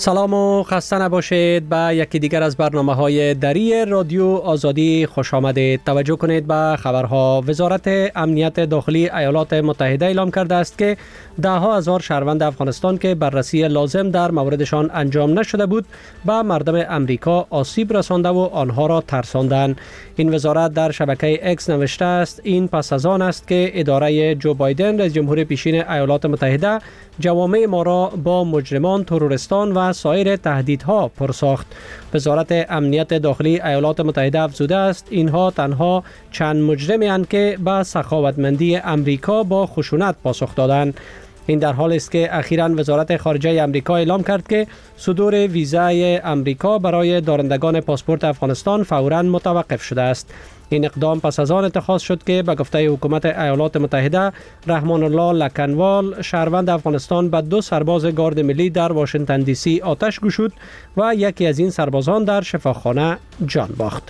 سلام و خسته نباشید. به یکی دیگر از برنامه‌های دری رادیو آزادی خوش آمدید. توجه کنید به خبرها. وزارت امنیت داخلی ایالات متحده اعلام کرده است که ده ها هزار شهروند افغانستان که بررسی لازم در موردشان انجام نشده بود به مردم امریکا آسیب رسانده و آنها را ترساندند. این وزارت در شبکه اکس نوشته است این پس از آن است که اداره جو بایدن رئیس جمهور پیشین ایالات متحده جوامع ما را با مجرمان، تروریستان و سایر تهدیدها پرساخت. وزارت امنیت داخلی ایالات متحده افزوده است اینها تنها چند مجرمی اند که به سخاوتمندی امریکا با خشونت پاسخ دادند. این در حالی است که اخیراً وزارت خارجه امریکا اعلام کرد که صدور ویزای امریکا برای دارندگان پاسپورت افغانستان فوراً متوقف شده است. این اقدام پس از آن اتخاذ شد که به گفته حکومت ایالات متحده رحمان الله لکنوال شهروند افغانستان به 2 سرباز گارد ملی در واشنگتن دی سی آتش گشود و یکی از این سربازان در شفاخانه جان باخت.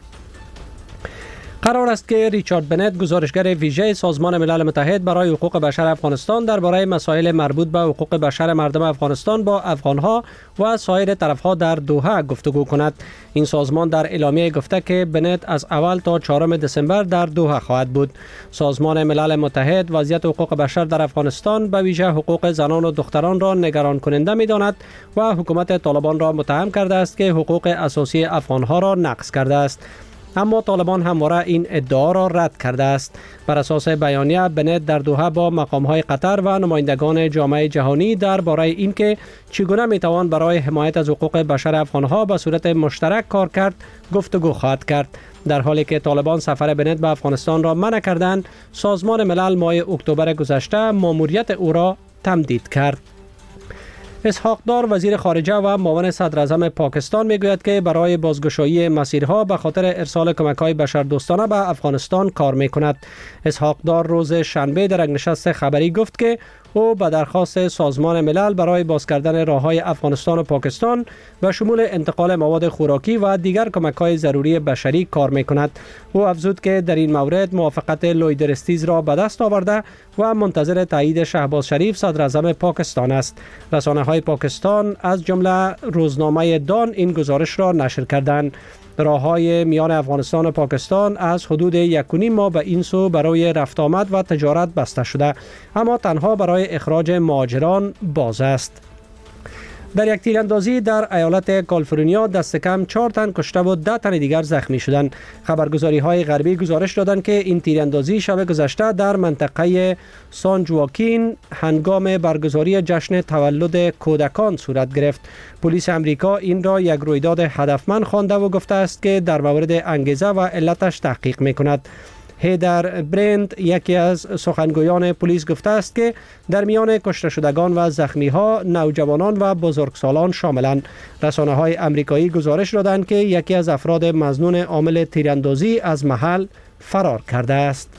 قرار است که ریچارد بنت، گزارشگر ویژه سازمان ملل متحد برای حقوق بشر افغانستان درباره مسائل مربوط به حقوق بشر مردم افغانستان با افغانها و سایر طرفها در دوحه گفتگو کند. این سازمان در اعلامیه گفته که بنت از اول تا 4 دسامبر در دوحه خواهد بود. سازمان ملل متحد وضعیت حقوق بشر در افغانستان به ویژه حقوق زنان و دختران را نگران کننده می‌داند و حکومت طالبان را متهم کرده است که حقوق اساسی افغانها را نقض کرده است. اما طالبان همواره این ادعا را رد کرده است. بر اساس بیانیه بنت در دوحه با مقام‌های قطر و نمایندگان جامعه جهانی درباره اینکه چگونه میتوان برای حمایت از حقوق بشر افغانها به صورت مشترک کار کرد گفتگو خواهد کرد. در حالی که طالبان سفر بنت به افغانستان را منع کردند، سازمان ملل ماه اکتبر گذشته ماموریت او را تمدید کرد. اسحاق دار وزیر خارجه و معاون صدر اعظم پاکستان میگوید که برای بازگشایی مسیرها به خاطر ارسال کمک‌های بشردوستانه به افغانستان کار میکند. اسحاق دار روز شنبه در یک نشست خبری گفت که او به درخواست سازمان ملل برای باز کردن راه‌های افغانستان و پاکستان و شمول انتقال مواد خوراکی و دیگر کمک‌های ضروری بشری کار می‌کند. او افزود که در این مورد موافقت لوید رستیز را به دست آورده و منتظر تایید شهباز شریف صدر اعظم پاکستان است. رسانه‌های پاکستان از جمله روزنامه دان این گزارش را نشر کردند. راه‌های میان افغانستان و پاکستان از حدود 1.5 ماه به این سو برای رفت آمد و تجارت بسته شده، اما تنها برای اخراج مهاجران باز است. در یک تیراندازی در ایالت کالیفرنیا دست کم 4 تن کشته و 10 تن دیگر زخمی شدند. خبرگزاری‌های غربی گزارش دادند که این تیراندازی شب گذشته در منطقه سان جواکین هنگام برگزاری جشن تولد کودکان صورت گرفت. پلیس امریکا این را یک رویداد هدفمند خوانده و گفته است که در مورد انگیزه و علتش تحقیق می‌کند. هیدر برند، یکی از سخنگویان پلیس، گفته است که در میان کشته شدگان و زخمی‌ها نوجوانان و بزرگسالان شاملند. رسانه‌های آمریکایی گزارش دادند که یکی از افراد مظنون عامل تیراندازی از محل فرار کرده است.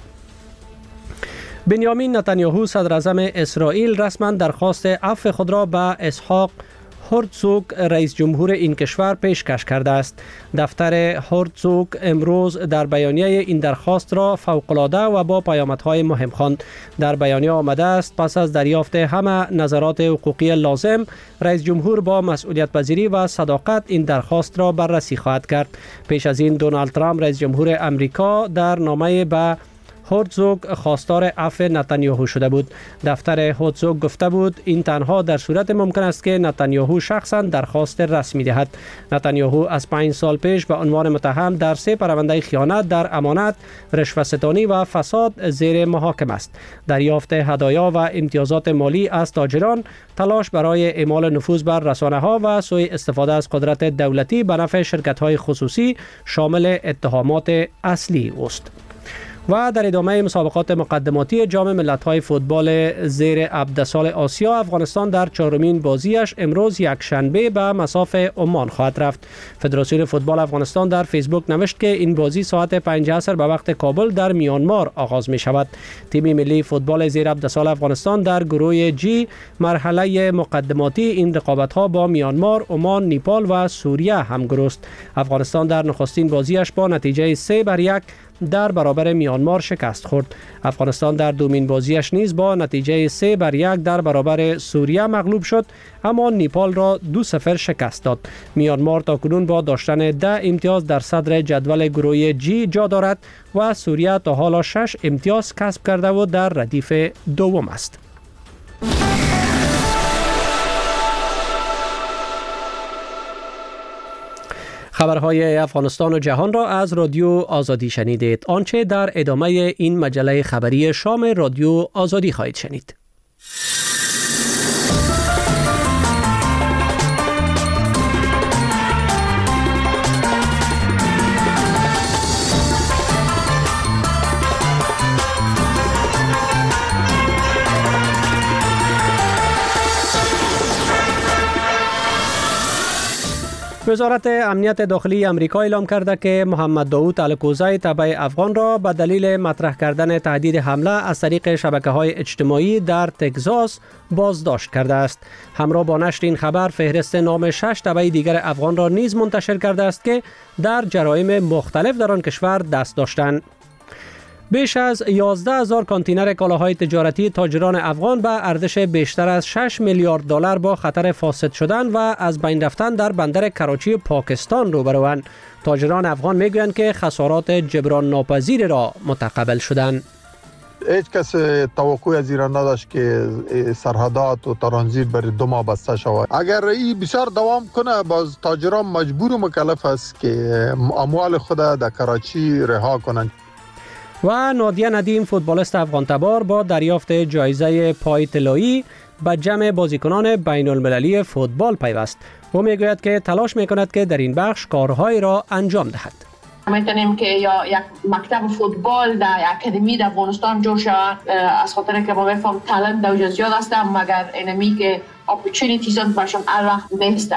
بنیامین نتانیاهو صدر اعظم اسرائیل رسما درخواست عفو خود را به اسحاق هرتزوگ رئیس جمهور این کشور پیشکش کرده است. دفتر هرتزوگ امروز در بیانیه این درخواست را فوق‌العاده و با پیامدهای مهم خواند. در بیانیه آمده است پس از دریافت همه نظرات حقوقی لازم، رئیس جمهور با مسئولیت پذیری و صداقت این درخواست را بررسی خواهد کرد. پیش از این دونالد ترامپ رئیس جمهور امریکا در نامه به هرتزوگ خواستار عفو نتانیاهو شده بود. دفتر هرتزوگ گفته بود این تنها در صورت ممکن است که نتانیاهو شخصا درخواست رسمی دهد. نتانیاهو از 5 سال پیش به عنوان متهم در 3 پرونده خیانت در امانت، رشوه‌ستانی و فساد زیر محاکمه است. دریافت هدایا و امتیازات مالی از تاجران، تلاش برای اعمال نفوذ بر رسانه‌ها و سوء استفاده از قدرت دولتی به نفع شرکت‌های خصوصی شامل اتهامات اصلی است. و در ادامه مسابقات مقدماتی جام ملت‌های فوتبال زیر 17 سال آسیا، افغانستان در 4مین بازیش امروز یک شنبه به مصاف عمان خواهد رفت. فدراسیون فوتبال افغانستان در فیسبوک نوشت که این بازی ساعت 5 عصر به وقت کابل در میانمار آغاز می شود. تیم ملی فوتبال زیر 17 سال افغانستان در گروه جی مرحله مقدماتی این رقابت‌ها با میانمار، عمان، نیپال و سوریه همگروست. افغانستان در نخستین بازیش با نتیجه 3-1 در برابر میانمار میانمار شکست خورد. افغانستان در دومین بازیش نیز با نتیجه 3-1 در برابر سوریه مغلوب شد، اما نیپال را 2-0 شکست داد. میانمار تاکنون با داشتن 10 امتیاز در صدر جدول گروه جی جا دارد و سوریه تا حالا 6 امتیاز کسب کرده و در ردیف دوم است. خبرهای افغانستان و جهان را از رادیو آزادی شنیدید. آنچه در ادامه این مجله خبری شام رادیو آزادی خواهید شنید. وزارت امنیت داخلی آمریکا اعلام کرده که محمد داوود الکوزی تبع افغان را به دلیل مطرح کردن تهدید حمله از طریق شبکه‌های اجتماعی در تگزاس بازداشت کرده است. همراه با نشر این خبر فهرست نام 6 تبع دیگر افغان را نیز منتشر کرده است که در جرایم مختلف در آن کشور دست داشتند. بیش از 11,000 کانتینر کالاهای تجارتی تاجران افغان به ارزش بیشتر از 6 میلیارد دلار با خطر فاسد شدن و از بین رفتن در بندر کراچی پاکستان روبروند. تاجران افغان میگویند که خسارات جبران ناپذیر را متقبل شدند. هیچ کس توقع از ایران نداشت که سرحدات و ترانزیت برای 2 ماه بسته شود. اگر این بسیار دوام کنه باز تاجران مجبور و مکلف است که اموال خود در کراچی رها کنند. و نادیه ندیم فوتبالیست افغان تبار با دریافت جایزه پای طلایی به جمع بازیکنان بین المللی فوتبال پیوست. او میگوید که تلاش میکند که در این بخش کارهایی را انجام دهد. میتونیم که یا یک مکتب فوتبال در اکادمی در افغانستان جور شود، از خاطر که ما بفهم تالنت در وجود زیاد است، مگر اینمی که اپورتونیتیز برشان هر وقت نیست.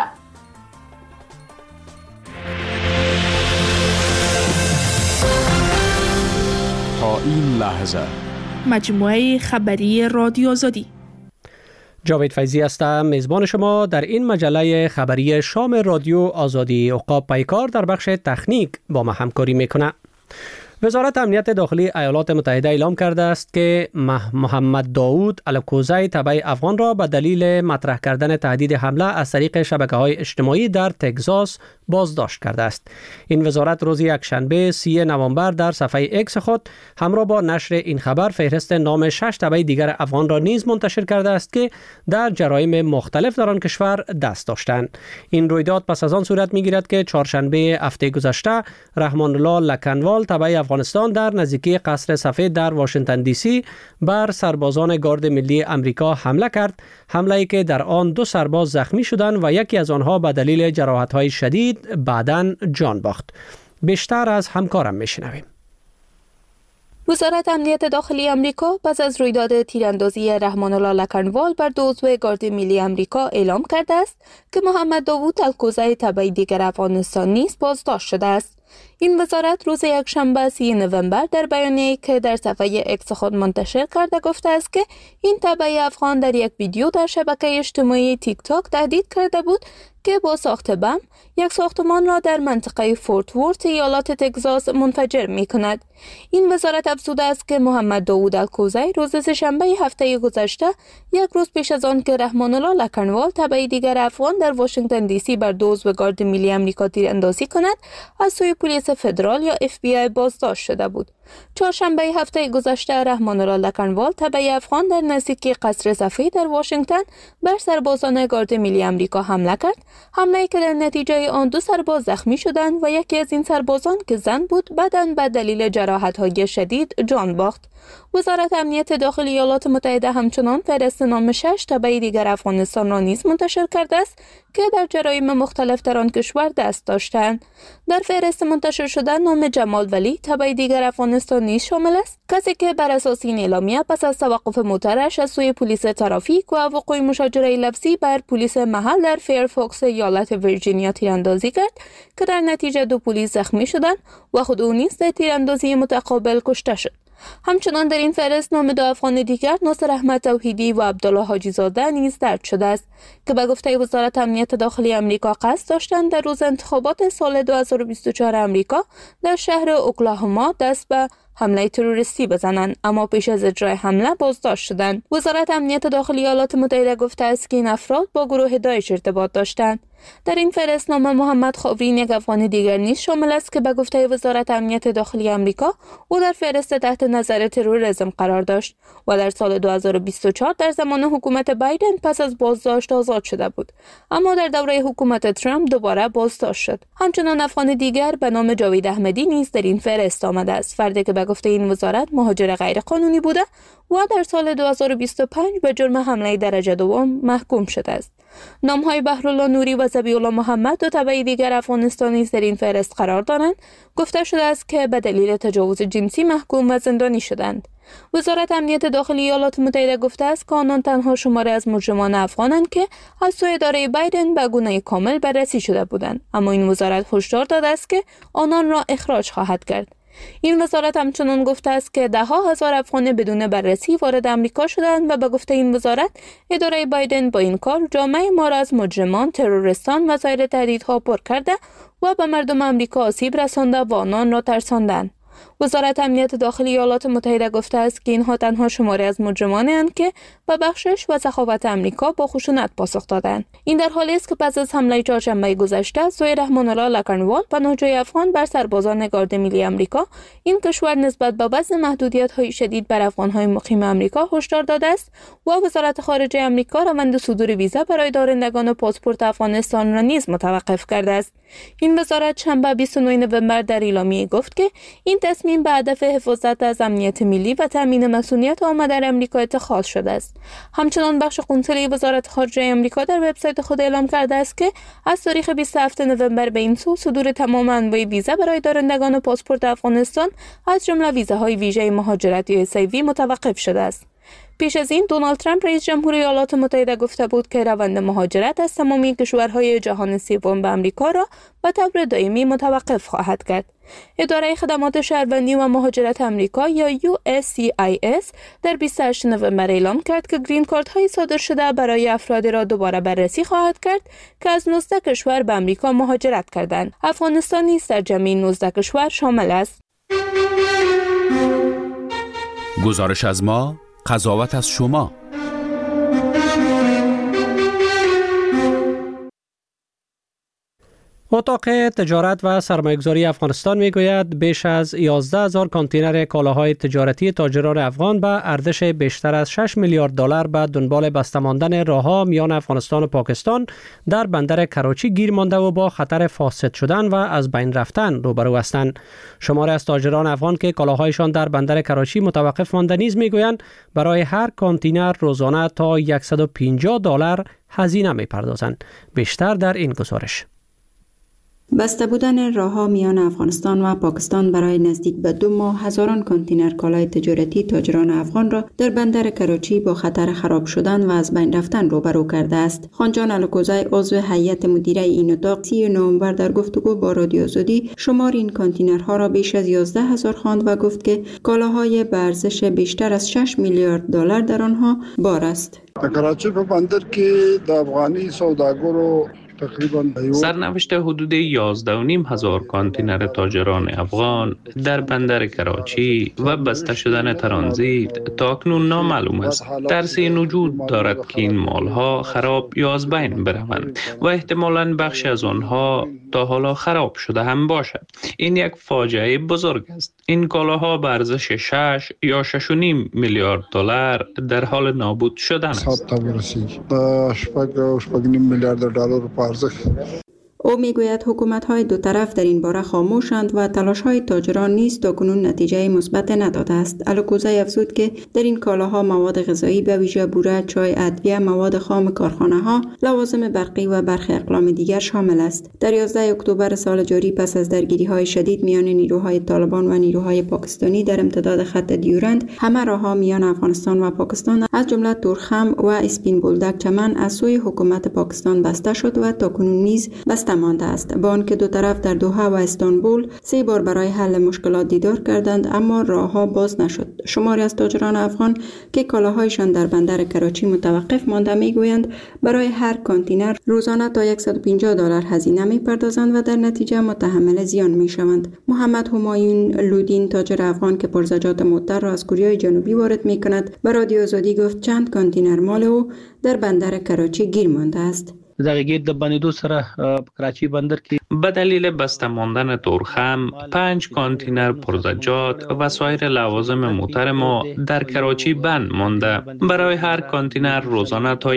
تا این لحظه مجموعه خبری رادیو آزادی. جاوید فیضی هستم، میزبان شما در این مجله خبری شام رادیو آزادی. عقاب پیکار در بخش تکنیک با ما همکاری میکنه. وزارت امنیت داخلی ایالات متحده اعلام کرده است که محمد داوود الکوزی تبع افغان را به دلیل مطرح کردن تهدید حمله از طریق شبکه‌های اجتماعی در تگزاس بازداشت کرده است. این وزارت روز یکشنبه 30 نوامبر در صفحه اکس خود همراه با نشر این خبر فهرست نام 6 تبع دیگر افغان را نیز منتشر کرده است که در جرایم مختلف در آن کشور دست داشتند. این رویداد پس از آن صورت می‌گیرد که چهارشنبه هفته گذشته رحمان الله لکنوال تبع افغانستان در نزدیکی قصر سفید در واشنگتن دی سی بر سربازان گارد ملی امریکا حمله کرد، حمله‌ای که در آن 2 سرباز زخمی شدند و یکی از آنها به دلیل جراحت‌های شدید بعداً جان باخت. بیشتر از همکارم میشنویم. وزارت امنیت داخلی آمریکا پس از رویداد تیراندازی رحمان الله لکنوال بر 2 عضو گارد ملی آمریکا اعلام کرده است که محمد داوود الکوزی تبع دیگر افغانستان نیز بازداشت شده است. این وزارت روز یکشنبه 30 نوامبر در بیانیه‌ای که در صفحه اکس خود منتشر کرده گفته است که این تبع افغان در یک ویدیو در شبکه اجتماعی تیک تاک تهدید کرده بود که با ساخت بم یک ساختمان را در منطقه فورت ورت ایالات تگزاس منفجر می کند. این وزارت افزوده است که محمد داوود الکوزی روز سه‌شنبه هفته گذشته، یک روز پیش از آن که رحمان الله لکنوال تبع دیگر افغان در واشنگتن دی سی بر 2 عضو گارد ملی آمریکا تیراندازی کند، از سوی پلیس فدرال یا اف بی آی بازداشت شده بود. چهارشنبه هفته گذشته رحمان الله لکنوال تبع افغان در نزدیکی قصر سفید در واشنگتن بر سربازان گارد ملی آمریکا حمله کرد، حمله‌ای که در نتیجه آن 2 سرباز زخمی شدند و یکی از این سربازان که زن بود بعداً به دلیل جراحت‌های شدید جان باخت. وزارت امنیت داخلی ایالات متحده همچنان فهرست نام 6 تبع دیگر افغانستان را نیز منتشر کرده است که در جرایم مختلف در آن کشور دست داشتند. در فهرست منتشر شده نام جمال ولی تبع دیگر افغانستان نیز شامل است، کسی که بر اساس این اعلامیه پس از توقف موترش از سوی پلیس ترافیک و وقوع مشاجره لفظی بر پلیس محل در فیرفاکس ایالت ویرجینیا تیراندازی کرد که در نتیجه 2 پلیس زخمی شدند و خود او نیز در تیراندازی متقابل کشته شد. همچنان در این فهرست نام 2 افغان دیگر ناصر احمد توحیدی و عبدالله حاجی زاده نیز درج شده است که به گفته وزارت امنیت داخلی آمریکا قصد داشتند در روز انتخابات سال 2024 آمریکا در شهر اوکلاهوما دست به حمله تروریستی بزنند، اما پیش از اجرای حمله بازداشت شدند. وزارت امنیت داخلی ایالات متحده گفته است که این افراد با گروه داعش ارتباط داشتند. در این فهرستنامه محمد خاورین، یک افغان دیگر نیز شامل است که به گفته وزارت امنیت داخلی آمریکا او در فهرست تحت نظر تروریسم قرار داشت و در سال 2024 در زمان حکومت بایدن پس از بازداشت آزاد شده بود، اما در دوره حکومت ترامپ دوباره بازداشت شد. همچنان افغان دیگر به نام جاوید احمدی نیز در این فهرست آمده است، فردی که به گفته این وزارت مهاجر غیرقانونی بوده و در سال 2025 به جرم حمله درجه دوم محکوم شده است. نام‌های بهرالله نوری و ذبیح‌الله محمد، دو تبع دیگر افغانستانی در این فهرست قرار دارند. گفته شده است که به دلیل تجاوز جنسی محکوم و زندانی شدند. وزارت امنیت داخلی ایالات متحده گفته است که آنان تنها شماره از مجرمان افغانند که از سوی اداره بایدن به گونه کامل بررسی شده بودند، اما این وزارت هشدار داده است که آنان را اخراج خواهد کرد. این وزارت همچنان گفته است که ده ها هزار افغان بدون بررسی وارد آمریکا شدند و به گفته این وزارت اداره بایدن با این کار جامعه ما را از مجرمان، تروریستان و سایر تهدیدها پر کرده و به مردم آمریکا آسیب رسانده و آنان را ترساندند. وزارت امنیت داخلی ایالات متحده گفته است که اینها تنها شماره از مجرمانی اند که به بخشش و سخاوت آمریکا با خشونت پاسخ دادند. این در حالی است که پس از حمله چهارشنبه گذشته سوی رحمان الله لکنوال، پناهجوی افغان، بر سربازان گارد ملی آمریکا، این کشور نسبت به وضع محدودیت‌های شدید بر افغان‌های مقیم آمریکا هشدار داده است و وزارت خارجه آمریکا روند صدور ویزا برای دارندگان پاسپورت افغانستان را نیز متوقف کرده است. این وزارت شنبه 29 نوامبر در اعلامیه گفت که این تصمیم به هدف حفاظت از امنیت ملی و تامین مسئولیت عامه در آمریکا اتخاذ شده است. همچنان بخش قنصلی وزارت خارجه آمریکا در وبسایت خود اعلام کرده است که از تاریخ 27 نوامبر به این سو صدور تمام انواع ویزا برای دارندگان پاسپورت افغانستان از جمله ویزاهای ویژه مهاجرت یا SIV متوقف شده است. پیش از این دونالد ترامپ رئیس جمهور ایالات متحده گفته بود که روند مهاجرت از تمامی کشورهای جهان سوم به آمریکا را به طور دائمی متوقف خواهد کرد. اداره خدمات شهروندی و مهاجرت آمریکا یا USCIS در 28 نوامبر اعلام کرد که گرین کارت های صادر شده برای افرادی را دوباره بررسی خواهد کرد که از 19 کشور به آمریکا مهاجرت کردند. افغانستان نیز در جمعی 19 کشور شامل است. گزارش از ما، قضاوت از شما. اتاق تجارت و سرمایه‌گذاری افغانستان میگوید بیش از 11,000 کانتینر کالاهای تجارتی تاجران افغان به ارزش بیشتر از 6 میلیارد دلار به دنبال بسته ماندن راه‌ها میان افغانستان و پاکستان در بندر کراچی گیر مانده و با خطر فاسد شدن و از بین رفتن روبرو هستند. شماری از تاجران افغان که کالاهایشان در بندر کراچی متوقف مانده نیز میگویند برای هر کانتینر روزانه تا 150 دلار هزینه میپردازند. بیشتر در این گزارش. بسته بودن راه‌ها میان افغانستان و پاکستان برای نزدیک به 2 ماه هزاران کانتینر کالای تجارتی تاجران افغان را در بندر کراچی با خطر خراب شدن و از بین رفتن روبرو کرده است. خانجان الکوزی، عضو هیئت مدیره این اتاق، 30 نوامبر در گفتگو با رادیو آزادی شمار این کانتینرها را بیش از 11,000 خواند و گفت که کالاهای به ارزش بیشتر از 6 میلیارد دلار در آنها بار است. در کراچی په بندر کې د افغاني سوداګرو سرنوشت حدود 11,500 کانتینر تاجران افغان در بندر کراچی و بسته شدن ترانزیت تاکنون نامعلوم است. ترس این وجود دارد که این مالها خراب یا از بین بروند و احتمالاً بخشی از آنها تا حالا خراب شده هم باشد. این یک فاجعه بزرگ است. این کالاها به ارزش 6 یا 6.5 میلیارد دلار در حال نابود شدن است. 6.5 میلیارد دلار او میگوید حکومت‌های دو طرف در این باره خاموشند و تلاش‌های تاجران نیز تاکنون نتیجه مثبت نداده است. الکوزی افزود که در این کالاها مواد غذایی به ویژه بوره، چای، ادویه، مواد خام کارخانه‌ها، لوازم برقی و برخی اقلام دیگر شامل است. در 11 اکتبر سال جاری پس از درگیری‌های شدید میان نیروهای طالبان و نیروهای پاکستانی در امتداد خط دیورند، همه راه‌ها میان افغانستان و پاکستان از جمله تورخم و اسپین بولدک چمن از سوی حکومت پاکستان بسته شد و تاکنون نیز بسته بسته مانده است. با آنکه دو طرف در دوحه و استانبول 3 بار برای حل مشکلات دیدار کردند اما راهها باز نشد. شماری از تاجران افغان که کالاهایشان در بندر کراچی متوقف مانده میگویند برای هر کانتینر روزانه تا $150 هزینه میپردازند و در نتیجه متحمل زیان میشوند. محمد همایون لودین تاجر افغان که پرزجاج معطر را از کوریای جنوبی وارد میکند به رادیو آزادی گفت چند کانتینر مال او در بندر کراچی گیر مانده است. دغه گیت د بندیدو سره کراچی بندر کې به دلیل بسته ماندن تورخم 5 کانتینر پرزجاج و سایر لوازم موتر ما در کراچی بند مانده. برای هر کانتینر روزانه تا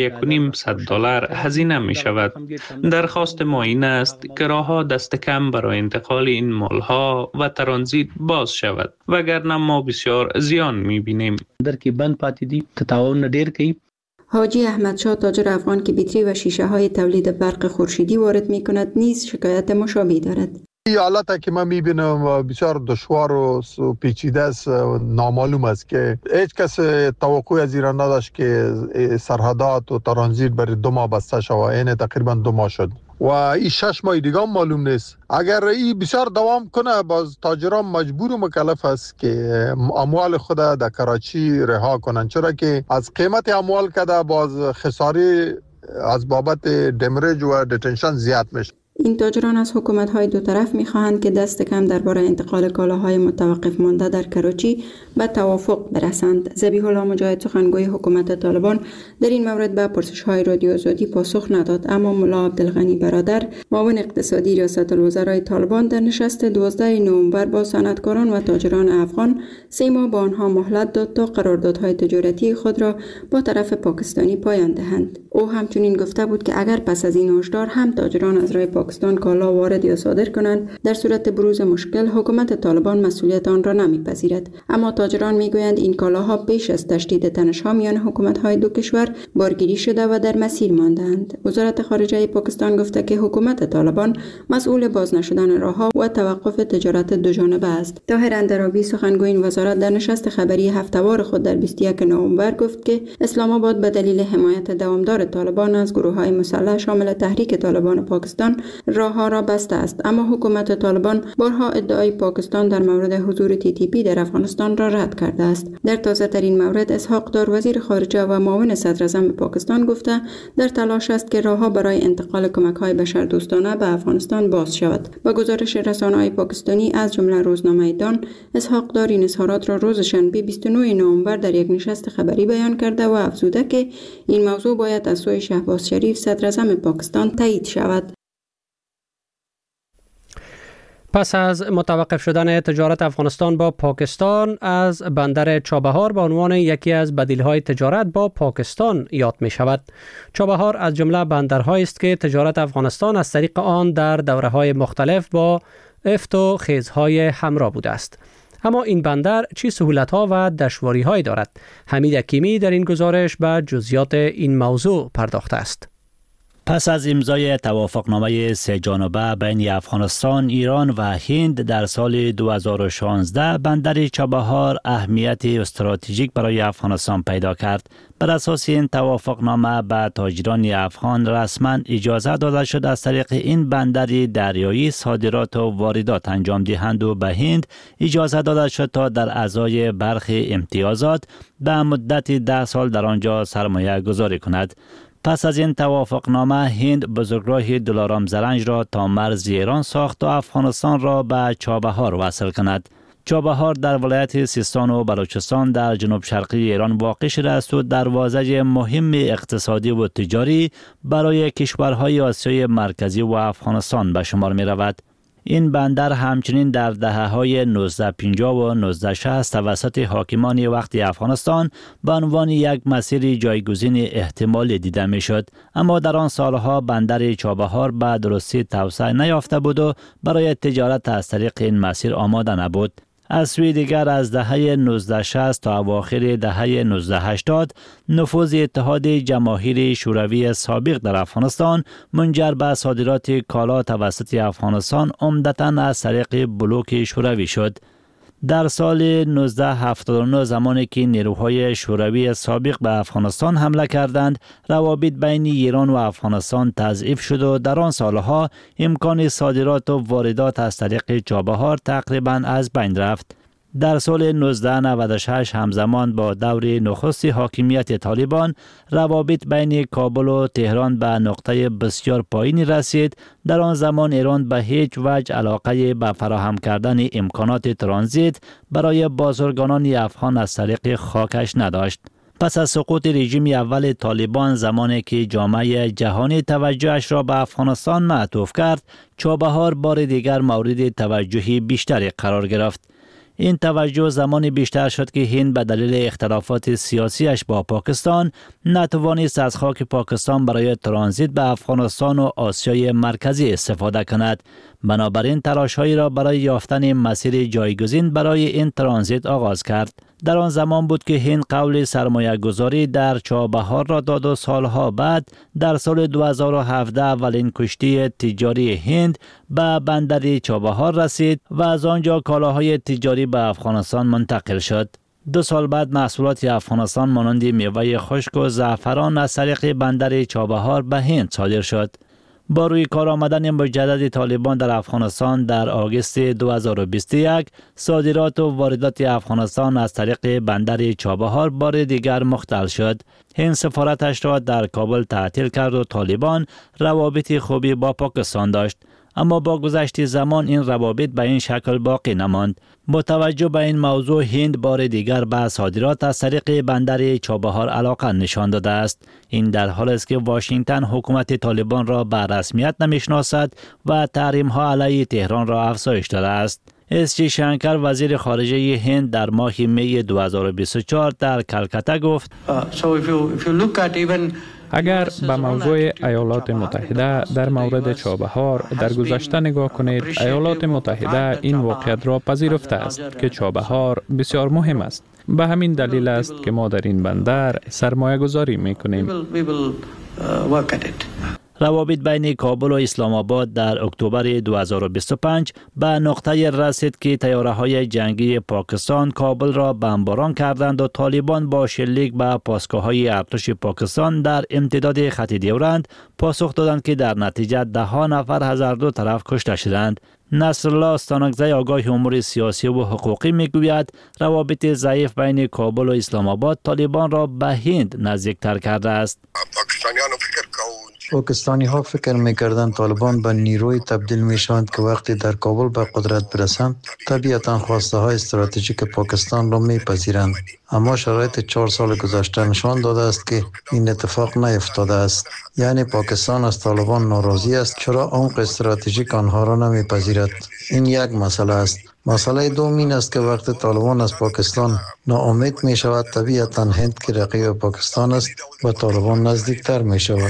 $1,500 هزینه می شود. درخواست ما این است که راهها دست کم برای انتقال این مالها و ترانزیت باز شود وگرنه ما بسیار زیان می بینیم. در کې بند پاتې دي تطاون ډیر کوي. حاجی احمدشاه تاجر افغان که بیتری و شیشه های تولید برق خورشیدی وارد می کند نیز شکایت مشابهی دارد. این حالت که من میبینم بسیار دشوار و پیچیده است، نامعلوم است که هیچ کس توقع از ایران نداشت که سرحدات و ترانزیت برای 2 ماه بسته شود. این تقریبا 2 ماه شد و این 6 ماه دیگه هم معلوم نیست. اگر این بسیار دوام کنه باز تاجران مجبور و مکلف است که اموال خود در کراچی رها کنند، چرا که از قیمت اموال کده باز خساری از بابت دمرج و دتنشن زیاد میشه. این تاجران از حکومت‌های دو طرف می‌خواهند که دست کم درباره انتقال کالاهای متوقف مانده در کراچی به توافق برسند. ذبیح الله مجاهد سخنگوی حکومت طالبان در این مورد به پرسش‌های رادیو آزادی پاسخ نداد، اما ملا عبدالغنی برادر معاون اقتصادی ریاست الوزرای طالبان در نشست 12 نوامبر با صنعتکاران و تاجران افغان 3 ماه با آنها مهلت داد تا قراردادهای تجارتی خود را با طرف پاکستانی پایان دهند. او همچنین گفته بود که اگر پس از این هشدار هم تاجران از راه پاکستان کالا وارد یا صادر کنند، در صورت بروز مشکل حکومت طالبان مسئولیت آن را نمیپذیرد. اما تاجران میگویند این کالاها پیش از تشدید تنش‌ها میان حکومت‌های دو کشور بارگیری شده و در مسیر مانده‌اند. وزارت خارجه پاکستان گفته که حکومت طالبان مسئول باز نشدن راه‌ها و توقف تجارت دوجانبه است. طاهر اندرابی سخنگوی این وزارت در نشست خبری هفته‌وار خود در 21 نوامبر گفت که اسلام آباد به دلیل حمایت دوامدار طالبان از گروه‌های مسلح شامل تحریک طالبان پاکستان راه‌ها را بسته است، اما حکومت طالبان بارها ادعای پاکستان در مورد حضور TTP در افغانستان را رد کرده است. در تازه ترین مورد اسحاق دار وزیر خارجه و معاون صدر اعظم پاکستان گفته در تلاش است که راه‌ها برای انتقال کمک‌های بشردوستانه به افغانستان باز شود. با گزارش رسانه‌های پاکستانی از جمله روزنامه دان، اسحاق دار این اظهارات را روز شنبه 29 نوامبر در یک نشست خبری بیان کرده و افزوده که این موضوع باید از سوی شهباز شریف صدر اعظم پاکستان تایید شود. پس از متوقف شدن تجارت افغانستان با پاکستان، از بندر چابهار به عنوان یکی از بدیل‌های تجارت با پاکستان یاد می شود. چابهار از جمله بندرهایی است که تجارت افغانستان از طریق آن در دوره‌های مختلف با افت و خیزهای همراه بوده است. اما این بندر چه سهولت‌ها و دشواری‌هایی دارد؟ حمید حکیمی در این گزارش به جزئیات این موضوع پرداخته است. پس از امضای توافقنامه 3 جانبه بین افغانستان، ایران و هند در سال 2016، بندر چابهار اهمیت استراتژیک برای افغانستان پیدا کرد. بر اساس این توافقنامه به تاجران افغان رسما اجازه داده شد از طریق این بندر دریایی صادرات و واردات انجام دهند و به هند اجازه داده شد تا در ازای برخی امتیازات به مدت 10 سال در آنجا سرمایه گذاری کند. پس از این توافقنامه هند بزرگراه دلارام زرنج را تا مرز ایران ساخت و افغانستان را به چابهار وصل کند. چابهار در ولایت سیستان و بلوچستان در جنوب شرقی ایران واقع شده است و دروازه مهم اقتصادی و تجاری برای کشورهای آسیای مرکزی و افغانستان به شمار می رود. این بندر همچنین در دهه‌های 1950 و 1960 توسط حاکمان وقتی افغانستان به عنوان یک مسیر جایگزین احتمالی دیده میشد، اما در آن سالها بندر چابهار به درستی توسعه نیافته بود و برای تجارت از طریق این مسیر آماده نبود. از سوی دیگر از دهه 1960 تا اواخر دهه 1980 نفوذ اتحاد جماهیر شوروی سابق در افغانستان منجر به صادرات کالا توسط افغانستان عمدتاً از طریق بلوک شوروی شد. در سال 1979 زمانی که نیروهای شوروی سابق به افغانستان حمله کردند، روابط بین ایران و افغانستان تضعیف شد و در آن سالها امکان صادرات و واردات از طریق چابهار تقریبا از بین رفت. در سال 1996 همزمان با دور نخست حاکمیت طالبان، روابط بین کابل و تهران به نقطه بسیار پایینی رسید. در آن زمان ایران به هیچ وجه علاقه به فراهم کردن امکانات ترانزیت برای بازرگانان افغان از طریق خاکش نداشت. پس از سقوط رژیم اول طالبان، زمانی که جامعه جهانی توجهش را به افغانستان معطوف کرد، چابهار بار دیگر مورد توجه بیشتری قرار گرفت. این توجه زمانی بیشتر شد که هند به دلیل اختلافات سیاسیش با پاکستان نتوانست از خاک پاکستان برای ترانزیت به افغانستان و آسیای مرکزی استفاده کند. بنابراین تلاش‌هایی را برای یافتن مسیر جایگزین برای این ترانزیت آغاز کرد. در آن زمان بود که هند قول سرمایه گذاری در چابهار را داد و سالها بعد در سال 2017 اولین کشتی تجاری هند به بندر چابهار رسید و از آنجا کالاهای تجاری به افغانستان منتقل شد. 2 سال بعد محصولات افغانستان مانند میوه خشک و زعفران از طریق بندر چابهار به هند صادر شد. با روی کار آمدن مجدد طالبان در افغانستان در آگوست 2021، صادرات و واردات افغانستان از طریق بندر چابهار بار دیگر مختل شد. هند سفارتش را در کابل تعطیل کرد و طالبان روابط خوبی با پاکستان داشت. اما با گذشت زمان این روابط به این شکل باقی نماند. با توجه به این موضوع، هند بار دیگر به صادرات از طریق بندر چابهار علاقه نشان داده است. این در حالی است که واشنگتن حکومت طالبان را به رسمیت نمیشناسد و تحریم ها علیه تهران را افزایش داده است. اس جی شنکر، وزیر خارجه هند، در ماه می 2024 در کلکته گفت: اگر به موضوع ایالات متحده در مورد چابهار در گذشته نگاه کنید، ایالات متحده این واقعیت را پذیرفته است که چابهار بسیار مهم است. به همین دلیل است که ما در این بندر سرمایه گذاری می کنیم. روابط بین کابل و اسلام آباد در اکتبر 2025 به نقطه رسید که طیاره‌های جنگی پاکستان کابل را بمباران کردند و طالبان با شلیک به پاسگاه‌های ارتش پاکستان در امتداد خط ډیورند پاسخ دادند که در نتیجه 10 نفر از هر دو طرف کشته شدند. نصرالله استانکزی، آگاه امور سیاسی و حقوقی، میگوید روابط ضعیف بین کابل و اسلام آباد طالبان را به هند نزدیکتر کرده است. پاکستانی ها فکر میکردند طالبان به نیروی تبدیل میشوند که وقتی در کابل به قدرت برسند طبیعتا خواسته های استراتژیک پاکستان را میپذیرند. اما شرایط 4 سال گذشته نشان داده است که این اتفاق نیفتاده است. یعنی پاکستان از طالبان ناراضی است چرا عمق استراتژیک آنها را نمیپذیرد. این یک مسئله است. مسئله دوم این است که وقتی طالبان از پاکستان ناامید می شود، طبیعتا هند که رقیب پاکستان است و طالبان نزدیکتر می شود.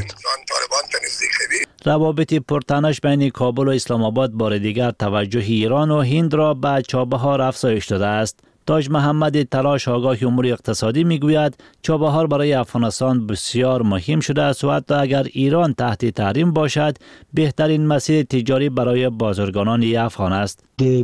روابط پرتنش بین کابل و اسلام آباد بار دیگر توجه ایران و هند را به چابهار افزایش داده است. تاج محمد تلاش، آگاه امور اقتصادی، میگوید چابهار برای افغانستان بسیار مهم شده است و حتی اگر ایران تحت تحریم باشد بهترین مسیر تجاری برای بازرگانان افغان است.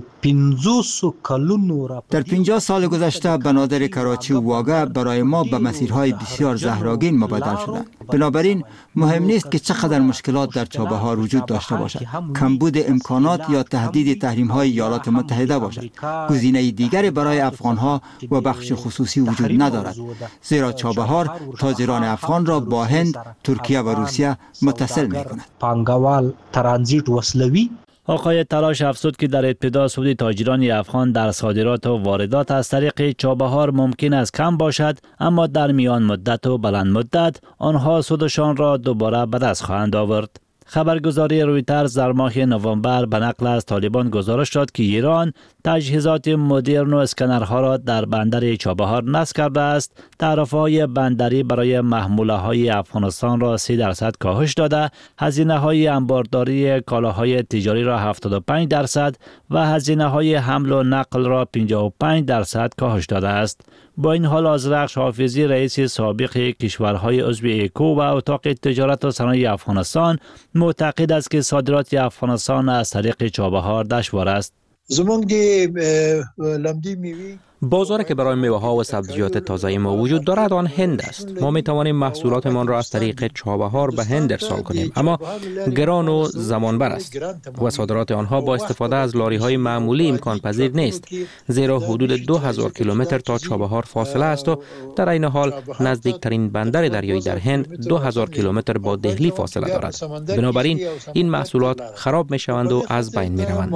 در 50 سال گذشته بنادر کراچی و واگه برای ما به مسیرهای بسیار زهراگین مبادل شده. بنابراین مهم نیست که چقدر مشکلات در چابهار وجود داشته باشد، کمبود امکانات یا تهدید تحریم‌های ایالات متحده باشد. گزینه دیگری برای افغان‌ها و بخش خصوصی وجود ندارد، زیرا چابهار تاجران افغان را با هند، ترکیه و روسیه متصل می‌کند. پانگوال ترانزیت وسلوی. آقای تلاش افزود که در ابتدا سود تاجران افغان در صادرات و واردات از طریق چابهار ممکن است کم باشد، اما در میان مدت و بلند مدت آنها سودشان را دوباره به دست خواهند آورد. خبرگزاری رویترز در ماه نوامبر به نقل از طالبان گزارش داد که ایران تجهیزات مدرن و اسکنرها را در بندر چابهار نصب کرده است. تعرفه‌های بندری برای محموله‌های افغانستان را 3% کاهش داده، هزینه‌های انبارداری کالاهای تجاری را 75% و هزینه‌های حمل و نقل را 55% کاهش داده است. با این حال آذرخش حافظی، رئیس سابق کشورهای عضو ایکو و اتاق تجارت و صنایع افغانستان، معتقد است که صادرات افغانستان از طریق چابهار دشوار است. زمونږ د لمدی میوه بازاری که برای میوه ها و سبزیجات تازه ما وجود دارد آن هند است. ما می توانیم محصولاتمان را از طریق چابهار به هند ارسال کنیم، اما گران و زمانبر است و صادرات آنها با استفاده از لاری های معمولی امکان پذیر نیست، زیرا حدود 2000 کیلومتر تا چابهار فاصله است و در این حال نزدیکترین بندر دریایی در هند 2000 کیلومتر با دهلی فاصله دارد. بنابراین این محصولات خراب می شوند و از بین می روند.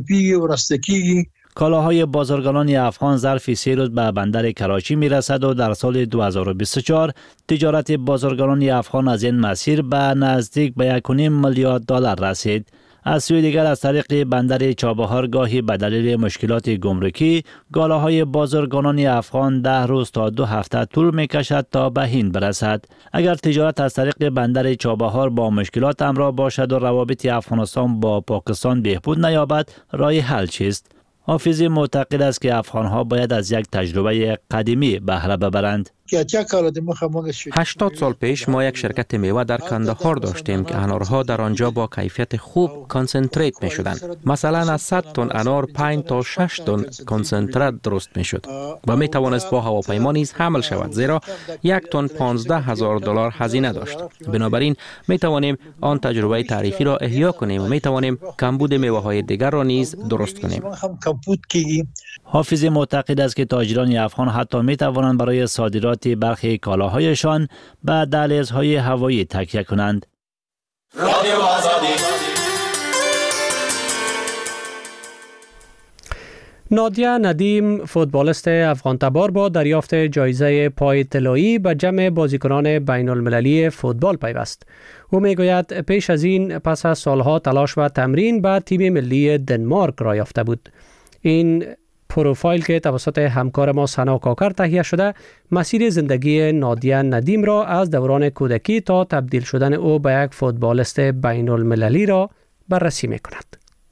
کالاهای بازرگانان افغان ظرف 3 روز به بندر کراچی می رسد و در سال 2024 تجارت بازرگانان افغان از این مسیر به نزدیک به 1.5 میلیارد دلار رسید. از سوی دیگر از طریق بندر چابهار گاهی به دلیل مشکلات گمرکی کالاهای بازرگانان افغان 10 روز تا 2 هفته طول می کشد تا به هند برسد. اگر تجارت از طریق بندر چابهار با مشکلات همراه باشد و روابط افغانستان با پاکستان بهبود نیابد، راه حل چیست؟ حافظی معتقد است که افغانها باید از یک تجربه قدیمی بهره ببرند. 80 سال پیش ما یک شرکت میوه در کندهار داشتیم که انارها در آنجا با کیفیت خوب کانسنتریت می شدند. مثلا از 100 تن انار 5 تا 6 تن کانسنتریت درست می شد و می توانست با هواپیما نیز حمل شود، زیرا 1 تن 15,000 دلار هزینه داشت. بنابراین می توانیم آن تجربه تاریخی را احیا کنیم و می توانیم کمبود میوه های دیگر را نیز درست کنیم. حافظی معتقد است که تاجران افغان حتی می توانند برای صادرات برخی کالاهایشان به دهلیزهای هوایی تکیه کنند. نادیه ندیم فوتبالیست افغان تبار با دریافت جایزه پای طلایی به جمع بازیکنان بین المللی فوتبال پیوست. او میگوید پیش از این پس از سالها تلاش و تمرین به تیم ملی دنمارک را یافته بود. این پروفایل که توسط همکار ما سنا کاکر تهیه شده مسیر زندگی نادیه ندیم را از دوران کودکی تا تبدیل شدن او به یک فوتبالیست بین المللی را بررسی می کند.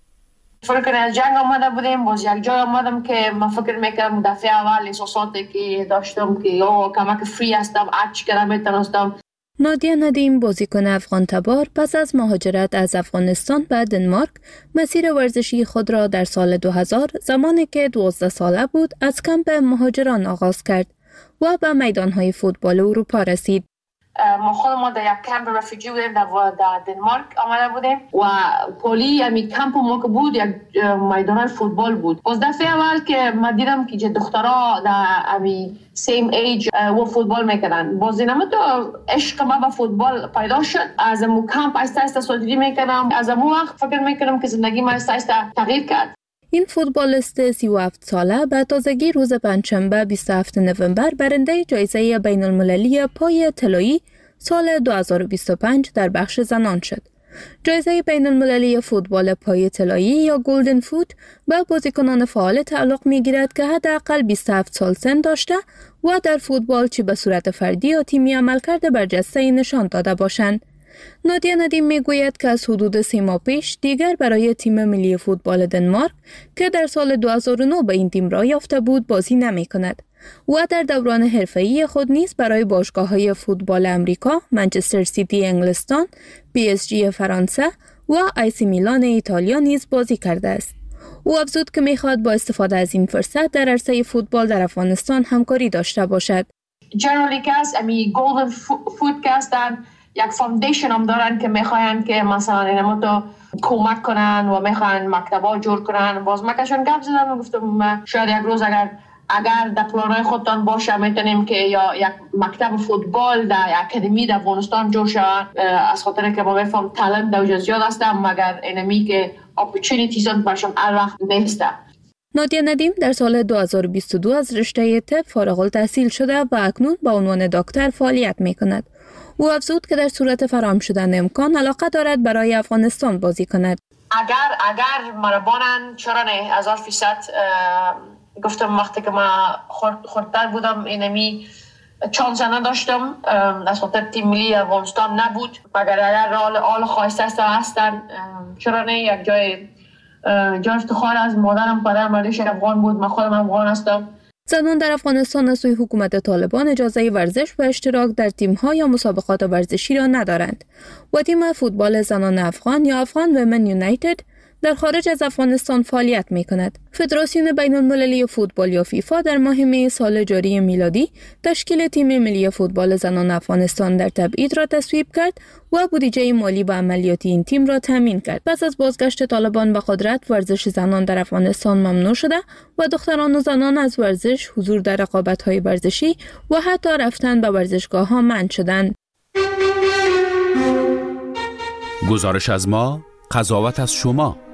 فکر از جنگ آمده بودیم، باز یک جای آمدم که من فکر میکردم دفعه اول احساساتی که داشتم که یا کمک فری هستم، هرچی که میتونستم. نادیه ندیم بازیکن افغان تبار پس از مهاجرت از افغانستان به دنمارک مسیر ورزشی خود را در سال 2000 زمانی که 12 ساله بود از کمپ مهاجران آغاز کرد و به میدانهای فوتبال اروپا رسید. ما خودمون در یک کمپ رفیجی بودیم در دنمارک آمده بودیم و پولی امی کمپ ما که بود یک میدان فوتبال بود. باز دفعه اول که ما دیدم که دخترها در امی سیم ایج و فوتبال میکردن، باز اینم تو عشق ما به فوتبال پیدا شد. از امو کمپ آهسته سازی میکردم، از امو وقت فکر میکردم که زندگی ما آهسته تغییر کرد. این فوتبالیست 37 ساله به تازگی روز پنجشنبه 27 نوامبر برنده جایزه بین المللی پای طلایی سال 2025 در بخش زنان شد. جایزه بین المللی فوتبال پای طلایی یا گلدن فوت به بازیکنان فعال تعلق می‌گیرد که حداقل 27 سال سن داشته و در فوتبال چه به صورت فردی یا تیمی عملکرد برجسته نشان داده باشند. نادیه ندیم میگوید که از حدود 3 ماه پیش دیگر برای تیم ملی فوتبال دنمارک که در سال 2009 به این تیم راه یافته بود بازی نمی کند و در دوران حرفه‌ای خود نیز برای باشگاه‌های فوتبال امریکا، منچستر سیتی انگلستان، PSG فرانسه و آیسی میلان ایتالیا نیز بازی کرده است. او افزود که می‌خواهد با استفاده از این فرصت در عرصه فوتبال در افغانستان همکاری داشته باشد. جنرالی کس امی گلدن فوت کستن یک فاندیشن هم دارن که میخواین که مثلا اینما تو کمک کنن و میخواین مکتبا جور کنن. باز ما کشون گپ زدم، گفتم شاید یک روز اگر در پلانای خودتان باشه میتونیم که یا یک مکتب فوتبال در اکادمی در افغانستان جور شود، از خاطر که ما میفهم تالنت در اونجا زیاد هست مگر اینمی که اپورتونیتیز برشون هر وقت نیست. نادیه ندیم در سال 2022 از رشته طب فارغ التحصیل شده و اکنون با عنوان دکتر فعالیت میکند. او افزود که در صورت فراهم شدن امکان علاقه دارد برای افغانستان بازی کند. اگر مربانن چرا نه 1000%. گفتم وقتی که من خردتر بودم اینمی چانس نداشتم، از خاطر تیم ملی افغانستان نبود، مگر اگر آل خواسته هستن چرا نه یک جای افتخار از مادرم پدرم مردش افغان بود، من خودم افغان هستم. زنان در افغانستان از سوی حکومت طالبان اجازه ورزش و اشتراک در تیم‌ها یا مسابقات ورزشی را ندارند و تیم فوتبال زنان افغان یا افغان ویمن یونایتد در خارج از افغانستان فعالیت می کند. فدراسیون بین المللی فوتبال یا فیفا در ماه می سال جاری میلادی تشکیل تیم ملی فوتبال زنان افغانستان در تبعید را تصویب کرد و بودجه مالی و عملیاتی این تیم را تامین کرد. پس از بازگشت طالبان به قدرت، ورزش زنان در افغانستان ممنوع شده و دختران و زنان از ورزش، حضور در رقابت‌های ورزشی و حتی رفتن به ورزشگاه‌ها منع شدند. گزارش از ما، قضاوت از شما.